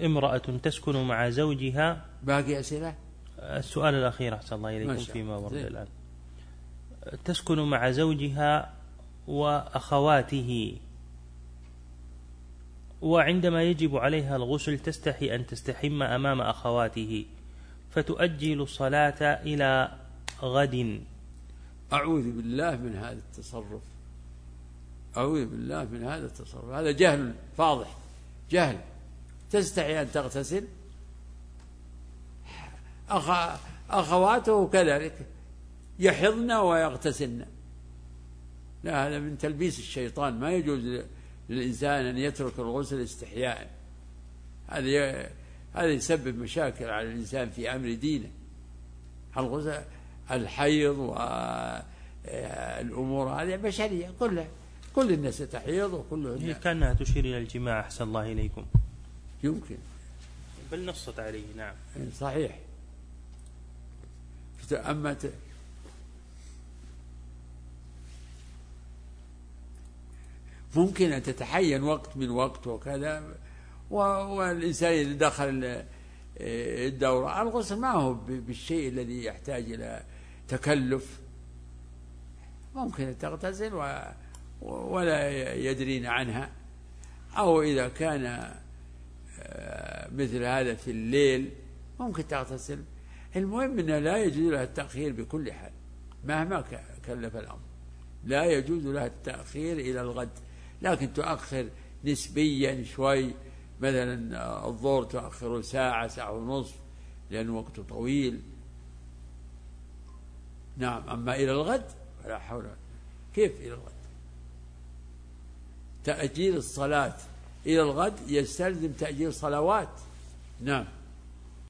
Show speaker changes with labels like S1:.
S1: امرأة تسكن مع زوجها.
S2: باقي أسئلة؟
S1: السؤال الأخير أحسن الله إليكم فيما ورد الآن. تسكن مع زوجها وأخواته، وعندما يجب عليها الغسل تستحي أن تستحم أمام أخواته، فتؤجل الصلاة إلى غد.
S2: أعوذ بالله من هذا التصرف، أعوذ بالله من هذا التصرف، هذا جهل فاضح، جهل. تستحي أن تغتسل، أخواته كذلك يحضن ويغتسلن. لا، هذا من تلبيس الشيطان. ما يجوز للإنسان أن يترك الغسل استحياء. هذا يسبب مشاكل على الإنسان في أمر دينه. الغسل، الحيض والأمور هذه بشرية كلها، كل الناس تحيض وكلهم.
S1: هي كأنها تشير إلى الجماع أحسن الله إليكم.
S2: يمكن،
S1: بل نصت عليه. نعم
S2: صحيح. أما ممكن أن تتحين وقت من وقت وكذا، والإنسان إذا دخل الدورة، الغسل ما هو بالشيء الذي يحتاج إلى تكلف. ممكن أن تغتسل ولا يدرين عنها، أو إذا كان مثل هذا في الليل ممكن تغتسل. المهم أنه لا يجوز لها التأخير بكل حال مهما كلف الأمر. لا يجوز لها التأخير إلى الغد، لكن تؤخر نسبيا شوي، مثلا الظهر تؤخره ساعة، ساعة ونصف، لأنه وقته طويل. نعم. أما إلى الغد فلا حول. كيف إلى الغد؟ تأجيل الصلاة إلى الغد يستلزم تأجيل صلوات. نعم.